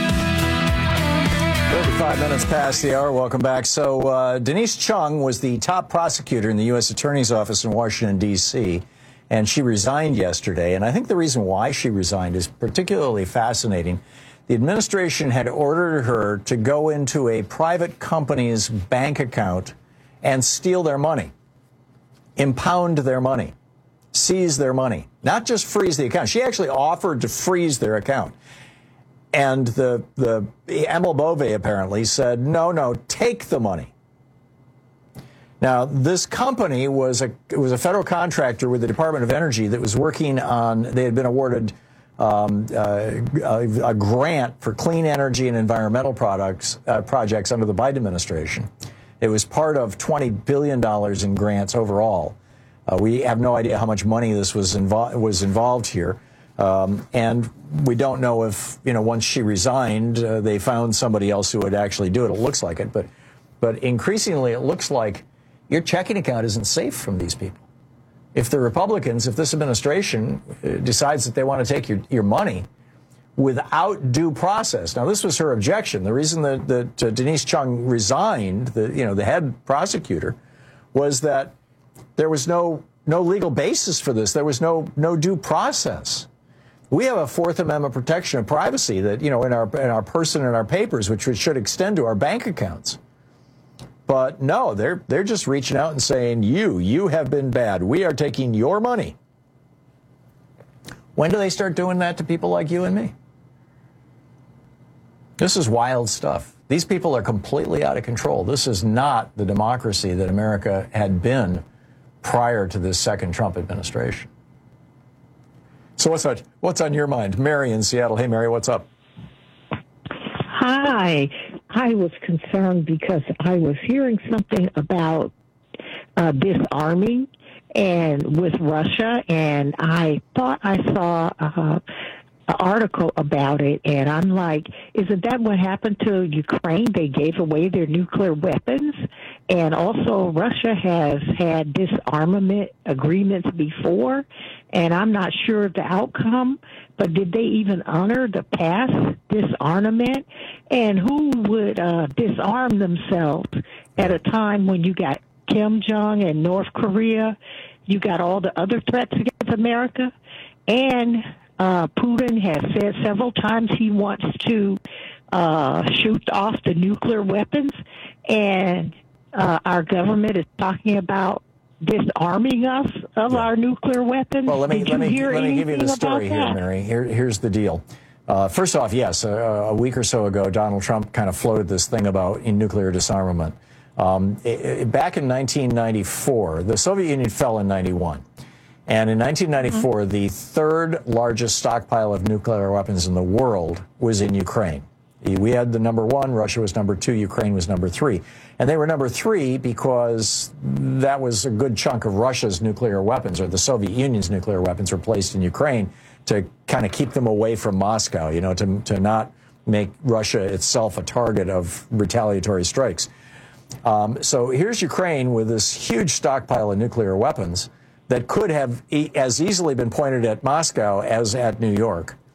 35 minutes past the hour. Welcome back. So Denise Chung was the top prosecutor in the U.S. Attorney's Office in Washington, D.C., and she resigned yesterday. And I think the reason why she resigned is particularly fascinating. The administration had ordered her to go into a private company's bank account and steal their money, impound their money, seize their money, not just freeze the account. She actually offered to freeze their account. And the Emil Bove apparently said, no, take the money. Now, this company was a federal contractor with the Department of Energy that was working on, they had been awarded a grant for clean energy and environmental projects under the Biden administration. It was part of $20 billion in grants overall. We have no idea how much money this was involved here. And we don't know if, once she resigned, they found somebody else who would actually do it. It looks like it. But increasingly, it looks like your checking account isn't safe from these people. If the Republicans, if this administration decides that they want to take your money without due process. Now, this was her objection. The reason that Denise Chung resigned, the head prosecutor, was that there was no legal basis for this. There was no due process. We have a Fourth Amendment protection of privacy that, in our person and our papers, which should extend to our bank accounts. But no, they're just reaching out and saying, you have been bad. We are taking your money. When do they start doing that to people like you and me? This is wild stuff. These people are completely out of control. This is not the democracy that America had been prior to this second Trump administration. So what's on your mind? Mary in Seattle. Hey, Mary, what's up? Hi. I was concerned because I was hearing something about disarming and with Russia, and I thought I saw an article about it, and I'm like, isn't that what happened to Ukraine? They gave away their nuclear weapons, and also Russia has had disarmament agreements before, and I'm not sure of the outcome, but did they even honor the past disarmament? And who would disarm themselves at a time when you got Kim Jong and North Korea, you got all the other threats against America, and Putin has said several times he wants to shoot off the nuclear weapons, and our government is talking about disarming us of our nuclear weapons. Well, let me give you the story here, that? Mary. Here's the deal. First off, yes, a week or so ago, Donald Trump kind of floated this thing about nuclear disarmament. Back in 1994, the Soviet Union fell in 91. And in 1994, the third largest stockpile of nuclear weapons in the world was in Ukraine. We had the number one, Russia was number two, Ukraine was number three. And they were number three because that was a good chunk of Russia's nuclear weapons, or the Soviet Union's nuclear weapons, were placed in Ukraine to kind of keep them away from Moscow, to not make Russia itself a target of retaliatory strikes. So here's Ukraine with this huge stockpile of nuclear weapons that could have as easily been pointed at Moscow as at New York.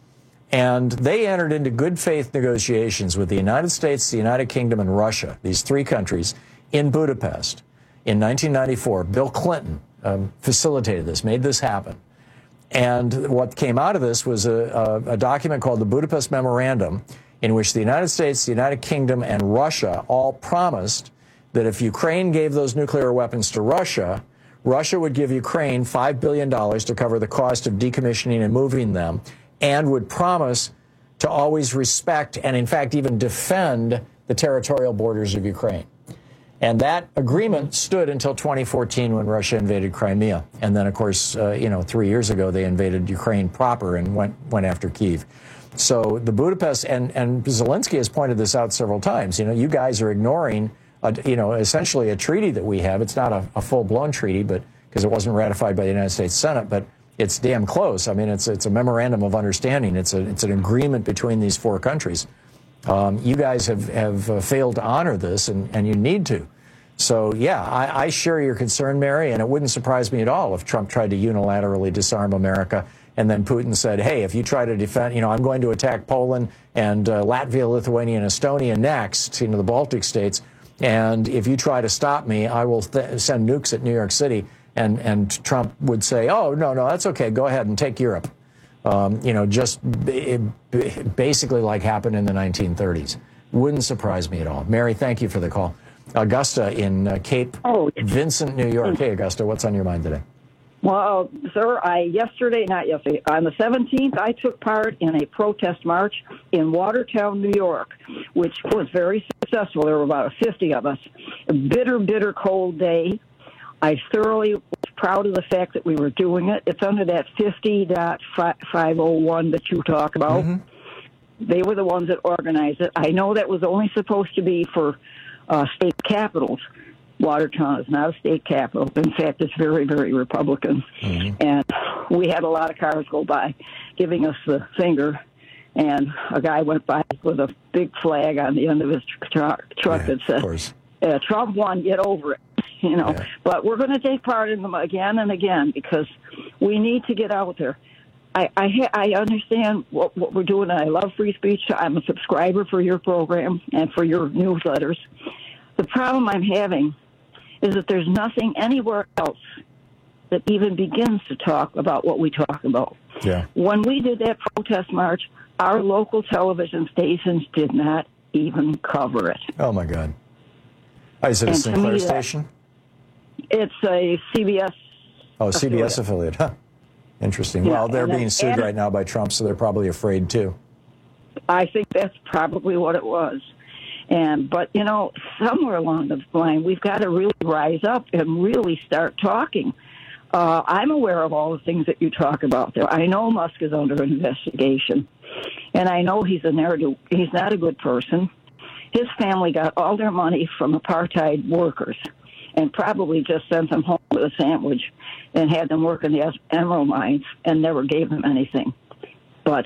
And they entered into good faith negotiations with the United States, the United Kingdom, and Russia, these three countries, in Budapest in 1994. Bill Clinton facilitated this, made this happen. And what came out of this was a document called the Budapest Memorandum, in which the United States, the United Kingdom, and Russia all promised that if Ukraine gave those nuclear weapons to Russia, Russia would give Ukraine $5 billion to cover the cost of decommissioning and moving them, and would promise to always respect and, in fact, even defend the territorial borders of Ukraine. And that agreement stood until 2014 when Russia invaded Crimea. And then, of course, 3 years ago, they invaded Ukraine proper and went after Kyiv. So the Budapest, and Zelensky has pointed this out several times, you guys are ignoring, essentially a treaty that we have. It's not a full-blown treaty, but because it wasn't ratified by the United States Senate, but it's damn close. I mean, it's a memorandum of understanding. It's an agreement between these four countries. You guys have failed to honor this, and you need to. So, yeah, I share your concern, Mary, and it wouldn't surprise me at all if Trump tried to unilaterally disarm America, and then Putin said, hey, if you try to defend, I'm going to attack Poland and Latvia, Lithuania, and Estonia next, the Baltic states, and if you try to stop me, I will send nukes at New York City. And Trump would say, oh, no, that's okay, go ahead and take Europe. Basically like happened in the 1930s. Wouldn't surprise me at all. Mary, thank you for the call. Augusta in Cape Vincent, New York. Hey, Augusta, what's on your mind today? Well, sir, on the 17th, I took part in a protest march in Watertown, New York, which was very successful. There were about 50 of us. A bitter, bitter cold day. I thoroughly was proud of the fact that we were doing it. It's under that 50.501 that you talk about. Mm-hmm. They were the ones that organized it. I know that was only supposed to be for state capitals. Watertown is not a state capital. In fact, it's very, very Republican. Mm-hmm. And we had a lot of cars go by giving us the finger. And a guy went by with a big flag on the end of his truck that said, Trump won, get over it. Yeah. But we're going to take part in them again and again because we need to get out there. I understand what we're doing. I love free speech. I'm a subscriber for your program and for your newsletters. The problem I'm having is that there's nothing anywhere else that even begins to talk about what we talk about. Yeah. When we did that protest march, our local television stations did not even cover it. Oh, my God. Is it a Sinclair station? It's a CBS. Oh, CBS affiliate. Huh. Interesting. Yeah, well, they're being sued right now by Trump, so they're probably afraid, too. I think that's probably what it was. But, somewhere along the line, we've got to really rise up and really start talking. I'm aware of all the things that you talk about there. I know Musk is under investigation, and I know he's not a good person. His family got all their money from apartheid workers and probably just sent them home with a sandwich and had them work in the emerald mines and never gave them anything. But,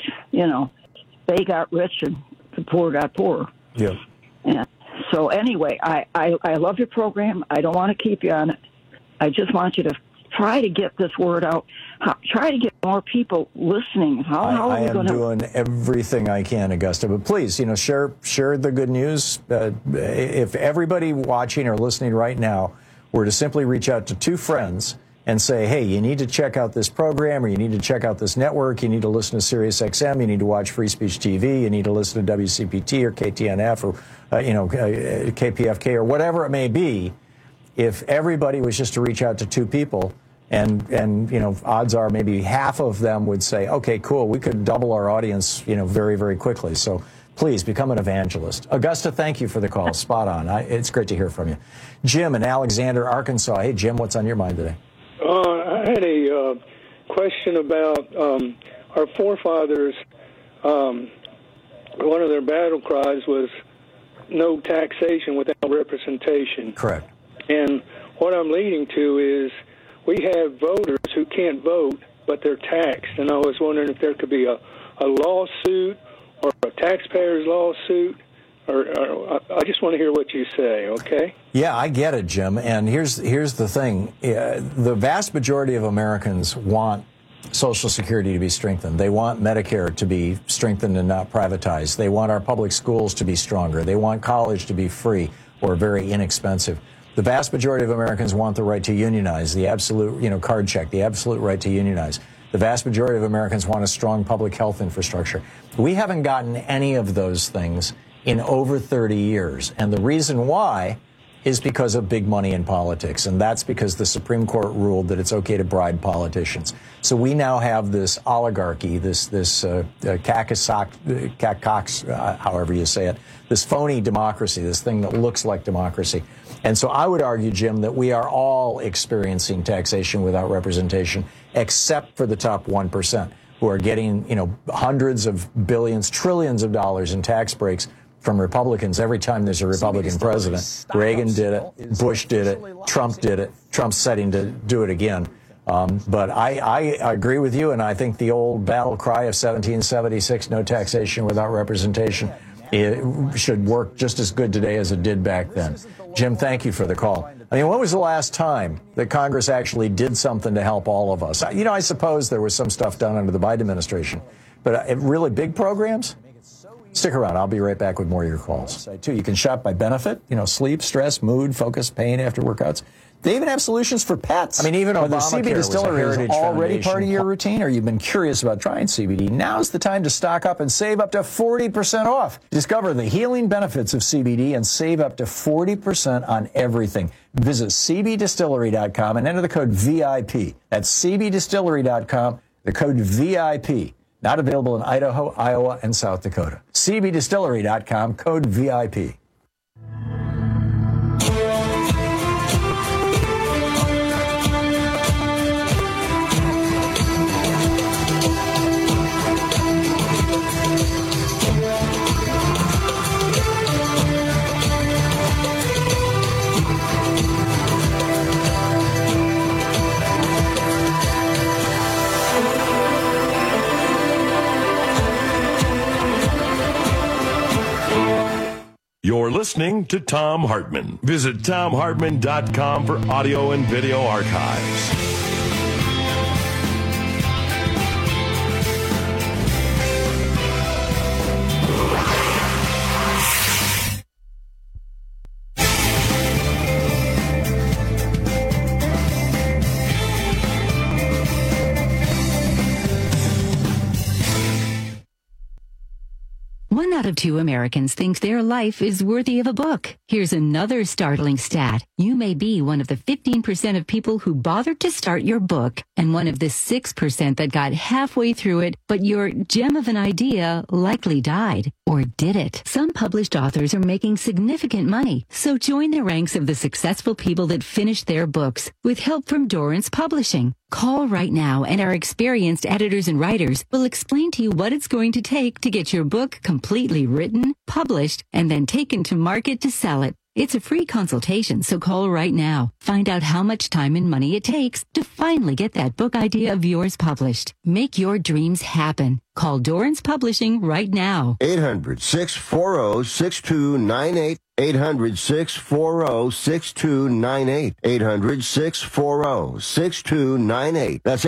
they got rich and the poor got poorer. Yeah. And so anyway, I love your program. I don't want to keep you on it. I just want you to try to get this word out. Try to get more people listening. I am doing everything I can, Augusta. But please, share the good news. If everybody watching or listening right now were to simply reach out to two friends and say, hey, you need to check out this program, or you need to check out this network, you need to listen to Sirius XM, you need to watch Free Speech TV, you need to listen to WCPT or KTNF or KPFK or whatever it may be, if everybody was just to reach out to two people, and odds are maybe half of them would say, okay, cool, we could double our audience, very, very quickly. So please become an evangelist. Augusta, thank you for the call. Spot on. It's great to hear from you. Jim in Alexander, Arkansas. Hey, Jim, what's on your mind today? I had a question about our forefathers. One of their battle cries was no taxation without representation. Correct. And what I'm leading to is we have voters who can't vote, but they're taxed. And I was wondering if there could be a lawsuit or a taxpayer's lawsuit. Or I just want to hear what you say, okay? Yeah, I get it, Jim. And here's the thing. The vast majority of Americans want Social Security to be strengthened. They want Medicare to be strengthened and not privatized. They want our public schools to be stronger. They want college to be free or very inexpensive. The vast majority of Americans want the right to unionize, the absolute, card check, the absolute right to unionize. The vast majority of Americans want a strong public health infrastructure. We haven't gotten any of those things in over 30 years. And the reason why is because of big money in politics. And that's because the Supreme Court ruled that it's okay to bribe politicians. So we now have this oligarchy, this cacacox, however you say it, this phony democracy, this thing that looks like democracy. And so I would argue, Jim, that we are all experiencing taxation without representation, except for the top 1%, who are getting, hundreds of billions, trillions of dollars in tax breaks from Republicans every time there's a Republican president. Reagan did it, Bush did it, Trump did it, Trump's setting to do it again. But I agree with you, and I think the old battle cry of 1776, no taxation without representation, it should work just as good today as it did back then. Jim, thank you for the call. I mean, when was the last time that Congress actually did something to help all of us? I suppose there was some stuff done under the Biden administration, but really big programs? Stick around. I'll be right back with more of your calls. Too, you can shop by benefit, sleep, stress, mood, focus, pain after workouts. They even have solutions for pets. I mean, even Obamacare, the CB Distillery is already part of your routine, or you've been curious about trying CBD. Now's the time to stock up and save up to 40% off. Discover the healing benefits of CBD and save up to 40% on everything. Visit cbdistillery.com and enter the code VIP. That's cbdistillery.com, the code VIP. Not available in Idaho, Iowa, and South Dakota. cbdistillery.com, code VIP. You're listening to Thom Hartmann. Visit ThomHartmann.com for audio and video archives. One out of two Americans think their life is worthy of a book. Here's another startling stat. You may be one of the 15% of people who bothered to start your book and one of the 6% that got halfway through it, but your gem of an idea likely died. Or did it? Some published authors are making significant money, so join the ranks of the successful people that finished their books with help from Dorrance Publishing. Call right now and our experienced editors and writers will explain to you what it's going to take to get your book completely written, published, and then taken to market to sell it. It's a free consultation, so call right now. Find out how much time and money it takes to finally get that book idea of yours published. Make your dreams happen. Call Dorrance Publishing right now. 800-640-6298. 800-640-6298. 800-640-6298. That's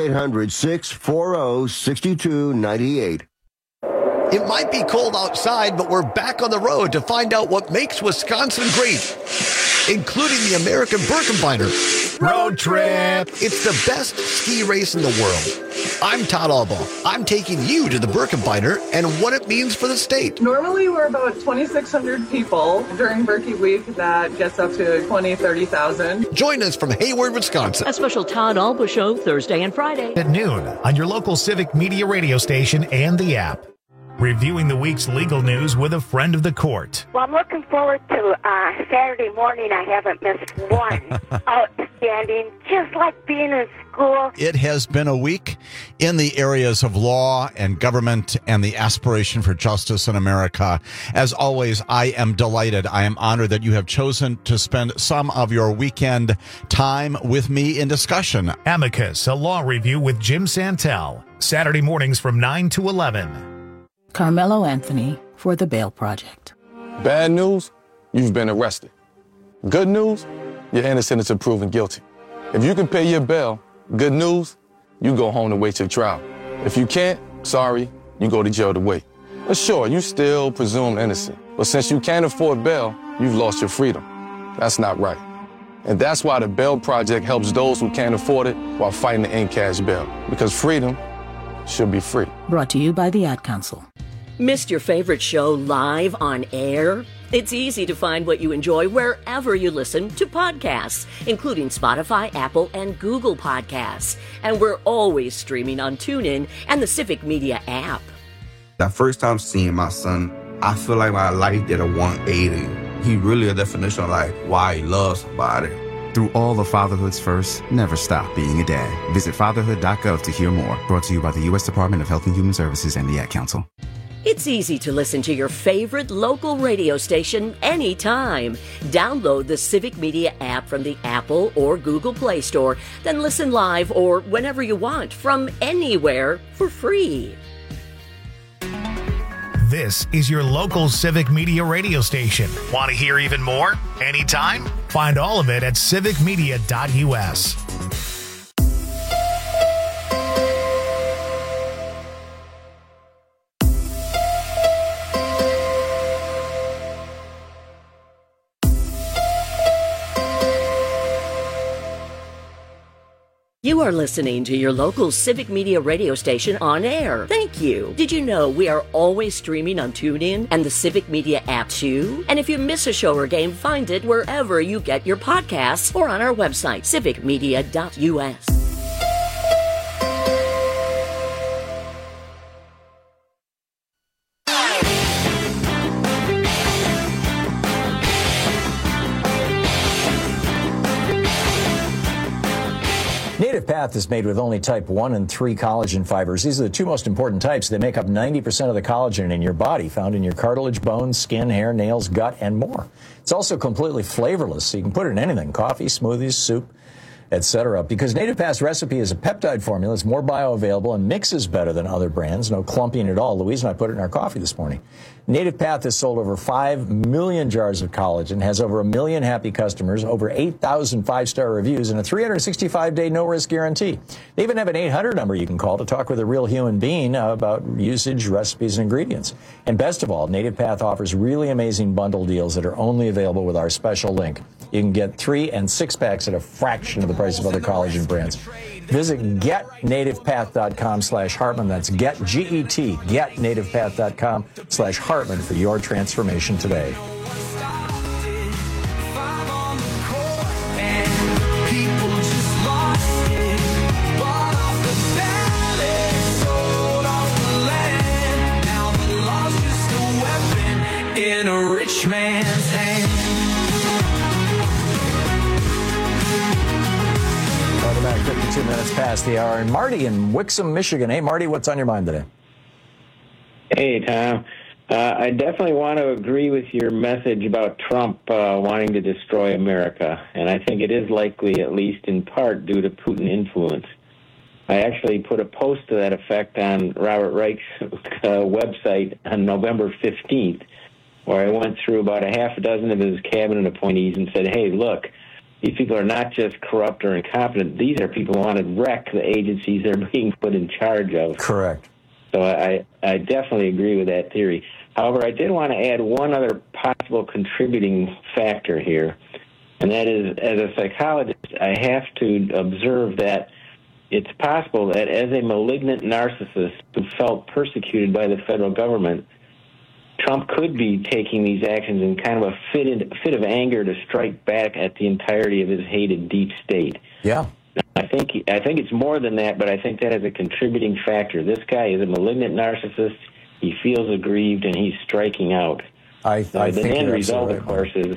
800-640-6298. It might be cold outside, but we're back on the road to find out what makes Wisconsin great, including the American Birkebeiner Road Trip. It's the best ski race in the world. I'm Todd Albaugh. I'm taking you to the Birkebeiner and what it means for the state. Normally, we're about 2,600 people. During Birkie Week, that gets up to 20,000, 30,000. Join us from Hayward, Wisconsin. A special Todd Albaugh show Thursday and Friday At noon on your local Civic Media radio station and the app. Reviewing the week's legal news with a friend of the court. Well, I'm looking forward to Saturday morning. I haven't missed one. Outstanding, just like being in school. It has been a week in the areas of law and government and the aspiration for justice in America. As always, I am delighted. I am honored that you have chosen to spend some of your weekend time with me in discussion. Amicus, a law review with Jim Santel. Saturday mornings from 9 to 11. Carmelo Anthony for The Bail Project. Bad news, you've been arrested. Good news, you're innocent until proven guilty. If you can pay your bail, good news, you go home to wait your trial. If you can't, sorry, you go to jail to wait. But sure, you still presumed innocent. But since you can't afford bail, you've lost your freedom. That's not right. And that's why the Bail Project helps those who can't afford it while fighting to end cash bail. Because freedom should be free. Brought to you by the Ad Council. Missed your favorite show live on air? It's easy to find what you enjoy wherever you listen to podcasts, including Spotify, Apple, and Google Podcasts. And we're always streaming on TuneIn and the Civic Media app. That first time seeing my son, I feel like my life did a 180. He really a definition of like why he loves somebody. Through all of fatherhood's first, never stop being a dad. Visit fatherhood.gov to hear more. Brought to you by the U.S. Department of Health and Human Services and the Ad Council. It's easy to listen to your favorite local radio station anytime. Download the Civic Media app from the Apple or Google Play Store, then listen live or whenever you want from anywhere for free. This is your local Civic Media radio station. Want to hear even more? Anytime? Find all of it at civicmedia.us. You are listening to your local Civic Media radio station on air. Thank you. Did you know we are always streaming on TuneIn and the Civic Media app too? And if you miss a show or game, find it wherever you get your podcasts or on our website, civicmedia.us. Native Path is made with only type 1 and 3 collagen fibers. These are the two most important types. They make up 90% of the collagen in your body, found in your cartilage, bones, skin, hair, nails, gut, and more. It's also completely flavorless, so you can put it in anything, coffee, smoothies, soup, etc. Because Native Path's recipe is a peptide formula. It's more bioavailable and mixes better than other brands. No clumping at all. Louise and I put it in our coffee this morning. Native Path has sold over 5 million jars of collagen, has over 1 million happy customers, over 8,000 5-star reviews, and a 365-day no-risk guarantee. They even have an 800 number you can call to talk with a real human being about usage, recipes, and ingredients. And best of all, Native Path offers really amazing bundle deals that are only available with our special link. You can get 3 and 6 packs at a fraction of the price of other collagen brands. Visit getnativepath.com/Hartman. That's get, G-E-T, getnativepath.com/Hartman for your transformation today. In a rich man's hand. Welcome back, 52 minutes past the hour. And Marty in Wixom, Michigan. Hey, Marty, what's on your mind today? Hey, Tom. I definitely want to agree with your message about Trump wanting to destroy America, and I think it is likely, at least in part, due to Putin influence. I actually put a post to that effect on Robert Reich's website on November 15th, where I went through about a half a dozen of his cabinet appointees and said, hey, look, these people are not just corrupt or incompetent. These are people who want to wreck the agencies they're being put in charge of. Correct. So I definitely agree with that theory. However, I did want to add one other possible contributing factor here, and that is, as a psychologist, I have to observe that it's possible that as a malignant narcissist who felt persecuted by the federal government, Trump could be taking these actions in kind of a fit of anger to strike back at the entirety of his hated deep state. Yeah. I think it's more than that, but I think that is a contributing factor. This guy is a malignant narcissist. He feels aggrieved, and he's striking out. The end result, of course, is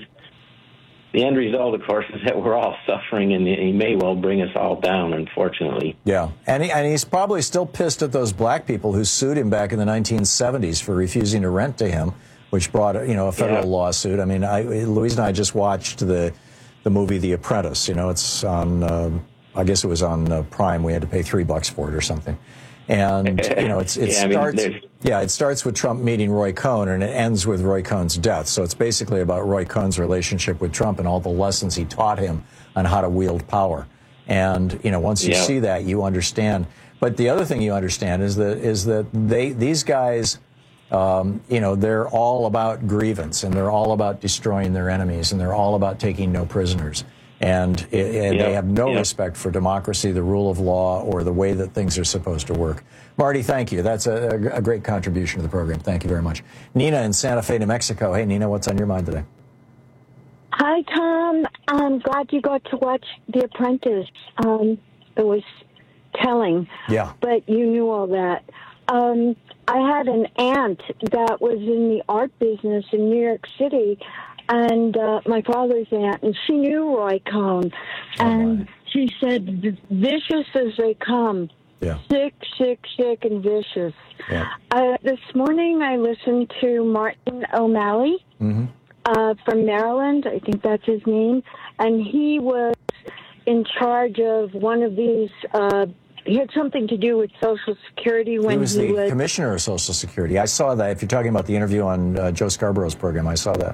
that we're all suffering, and he may well bring us all down, unfortunately. Yeah, and he's probably still pissed at those black people who sued him back in the 1970s for refusing to rent to him, which brought a federal lawsuit. I mean, Louise and I just watched the movie The Apprentice. It's on. I guess it was on Prime. We had to pay $3 for it or something. And it starts with Trump meeting Roy Cohn, and it ends with Roy Cohn's death. So it's basically about Roy Cohn's relationship with Trump and all the lessons he taught him on how to wield power. And, once you see that, you understand. But the other thing you understand is that these guys, they're all about grievance, and they're all about destroying their enemies, and they're all about taking no prisoners. And they have no respect for democracy, the rule of law, or the way that things are supposed to work. Marty, thank you. That's a great contribution to the program. Thank you very much. Nina in Santa Fe, New Mexico. Hey, Nina, what's on your mind today? Hi, Tom. I'm glad you got to watch The Apprentice. It was telling. Yeah. But you knew all that. I had an aunt that was in the art business in New York City, and my father's aunt, and she knew Roy Cohn. And she said, vicious as they come. Yeah. Sick, and vicious. Yeah. This morning I listened to Martin O'Malley from Maryland. I think that's his name. And he was in charge of one of these, he had something to do with Social Security when he was the commissioner of Social Security. I saw that. If you're talking about the interview on Joe Scarborough's program, I saw that.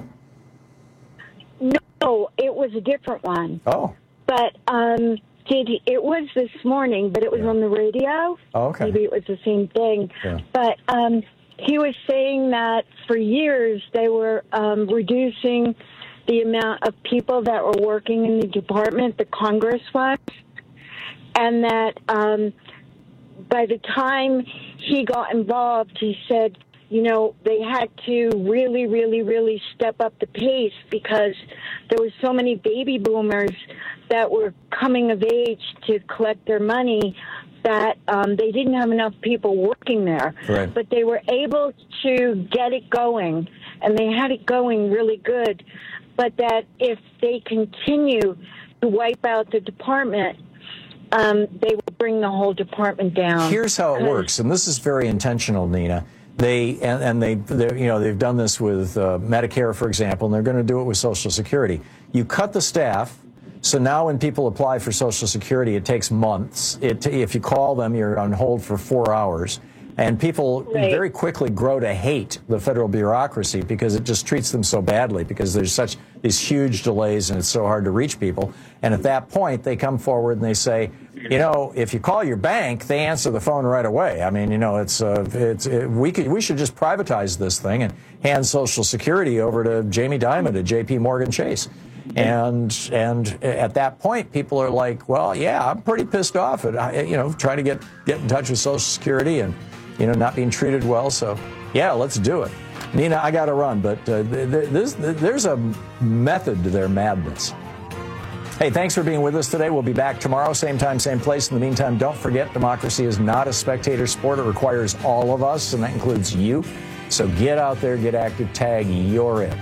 No, it was a different one. Oh. But it was this morning, but it was on the radio. Oh, okay. Maybe it was the same thing. Yeah. But he was saying that for years they were reducing the amount of people that were working in the department, the Congress was, and that by the time he got involved, he said, they had to really, really, really step up the pace because there were so many baby boomers that were coming of age to collect their money that they didn't have enough people working there. Right. But they were able to get it going, and they had it going really good. But that if they continue to wipe out the department, they will bring the whole department down. Here's how it works, and this is very intentional, Nina. They've done this with Medicare, for example, and they're going to do it with Social Security. You cut the staff, so now when people apply for Social Security, it takes months. If you call them, you're on hold for 4 hours. And people very quickly grow to hate the federal bureaucracy because it just treats them so badly because there's such these huge delays and it's so hard to reach people. And at that point, they come forward and they say, if you call your bank, they answer the phone right away. I mean, we should just privatize this thing and hand Social Security over to Jamie Dimon at J.P. Morgan Chase. And at that point, people are like, well, yeah, I'm pretty pissed off at trying to get in touch with Social Security and not being treated well. So, yeah, let's do it. Nina, I got to run, but there's a method to their madness. Hey, thanks for being with us today. We'll be back tomorrow, same time, same place. In the meantime, don't forget, democracy is not a spectator sport. It requires all of us, and that includes you. So get out there, get active, tag, you're it.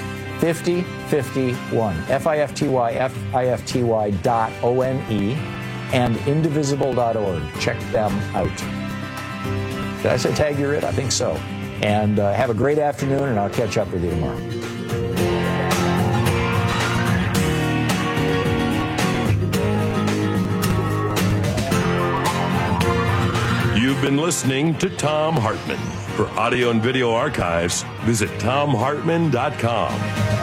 5051, FIFTY.ONE, and indivisible.org. Check them out. Did I say tag you're it? I think so. And have a great afternoon, and I'll catch up with you tomorrow. You've been listening to Thom Hartmann. For audio and video archives, visit ThomHartmann.com.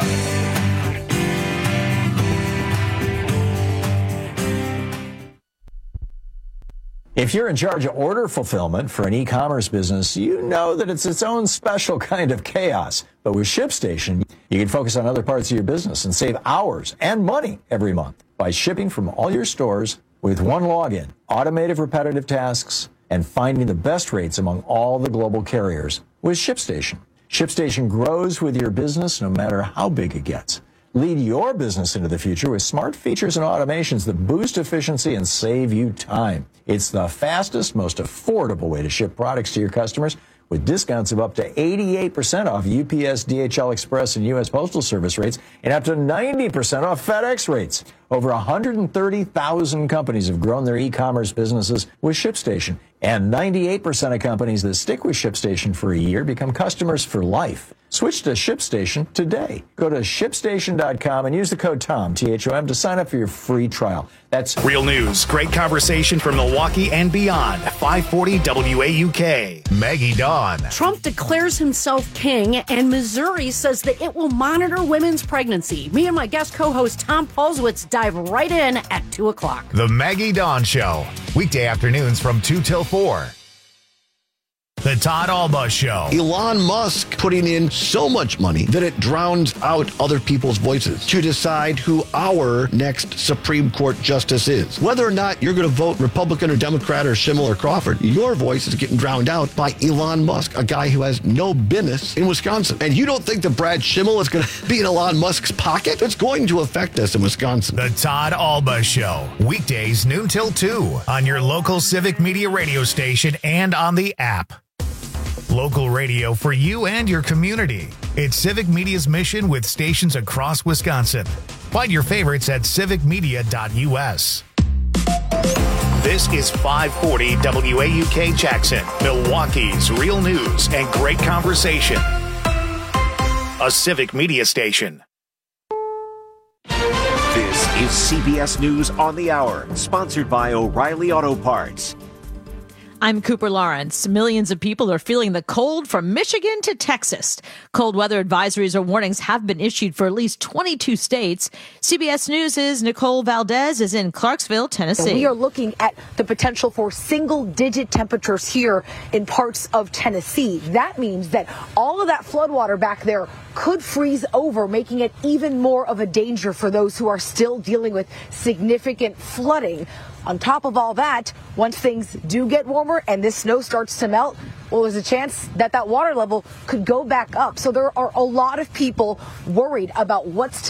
If you're in charge of order fulfillment for an e-commerce business, you know that it's its own special kind of chaos. But with ShipStation, you can focus on other parts of your business and save hours and money every month by shipping from all your stores with one login, automated repetitive tasks, and finding the best rates among all the global carriers with ShipStation. ShipStation grows with your business no matter how big it gets. Lead your business into the future with smart features and automations that boost efficiency and save you time. It's the fastest, most affordable way to ship products to your customers with discounts of up to 88% off UPS, DHL Express, and U.S. Postal Service rates and up to 90% off FedEx rates. Over 130,000 companies have grown their e-commerce businesses with ShipStation. And 98% of companies that stick with ShipStation for a year become customers for life. Switch to ShipStation today. Go to ShipStation.com and use the code TOM, T-H-O-M, to sign up for your free trial. That's real news. Great conversation from Milwaukee and beyond. 540 WAUK. Maggie Dawn. Trump declares himself king, and Missouri says that it will monitor women's pregnancy. Me and my guest co-host Tom Paulswitz dive right in at 2 o'clock. The Maggie Dawn Show, weekday afternoons from 2 till 4. The Todd Alba Show. Elon Musk putting in so much money that it drowns out other people's voices to decide who our next Supreme Court justice is. Whether or not you're going to vote Republican or Democrat or Schimmel or Crawford, your voice is getting drowned out by Elon Musk, a guy who has no business in Wisconsin. And you don't think that Brad Schimmel is going to be in Elon Musk's pocket? It's going to affect us in Wisconsin. The Todd Alba Show, weekdays noon till 2 on your local Civic Media radio station and on the app. Local radio for you and your community. It's Civic Media's mission with stations across Wisconsin. Find your favorites at civicmedia.us. This is 540 WAUK Jackson, Milwaukee's real news and great conversation. A Civic Media station. This is CBS News on the Hour, sponsored by O'Reilly Auto Parts. I'm Cooper Lawrence. Millions of people are feeling the cold from Michigan to Texas. Cold weather advisories or warnings have been issued for at least 22 states. CBS News' Nicole Valdez is in Clarksville, Tennessee. We are looking at the potential for single-digit temperatures here in parts of Tennessee. That means that all of that floodwater back there could freeze over, making it even more of a danger for those who are still dealing with significant flooding. On top of all that, once things do get warmer and this snow starts to melt, well, there's a chance that that water level could go back up. So there are a lot of people worried about what's